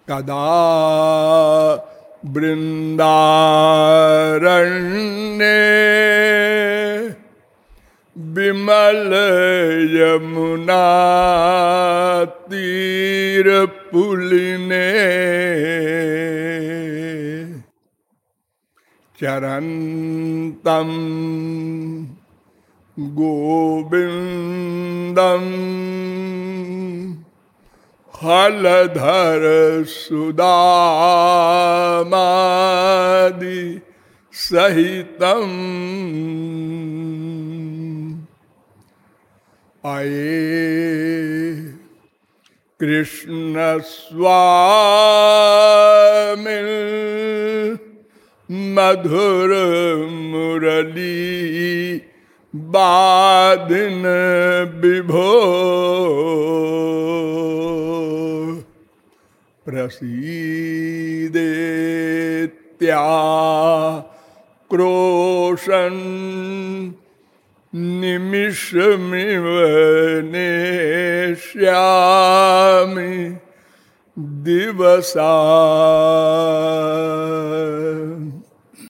तदा वृंदारण्ये विमल यमुना तीर पुलिने चरन्तं गोविंदम हलधर सुदामादि सहितम् अये कृष्ण स्वामी मधुर मुरली बाधिन विभो प्रसीदेत्या क्रोशन निमिषमिव नेष्यामि दिवसा